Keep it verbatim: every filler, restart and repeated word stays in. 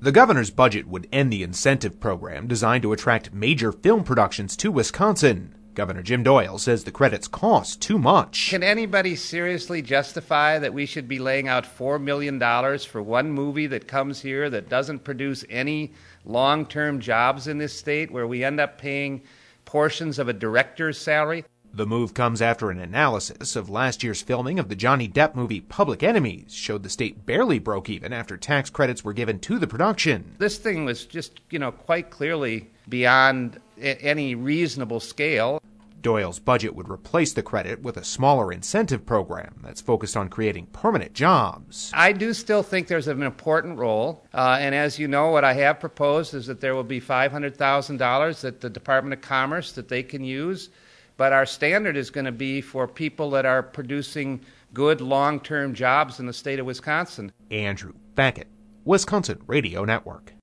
The governor's budget would end the incentive program designed to attract major film productions to Wisconsin. Governor Jim Doyle says the credits cost too much. Can anybody seriously justify that we should be laying out four million dollars for one movie that comes here that doesn't produce any long-term jobs in this state, where we end up paying portions of a director's salary? The move comes after an analysis of last year's filming of the Johnny Depp movie Public Enemies showed the state barely broke even after tax credits were given to the production. This thing was just, you know, quite clearly beyond a- any reasonable scale. Doyle's budget would replace the credit with a smaller incentive program that's focused on creating permanent jobs. I do still think there's an important role, uh, and as you know, what I have proposed is that there will be five hundred thousand dollars that the Department of Commerce that they can use. But our standard is going to be for people that are producing good long-term jobs in the state of Wisconsin. Andrew Beckett, Wisconsin Radio Network.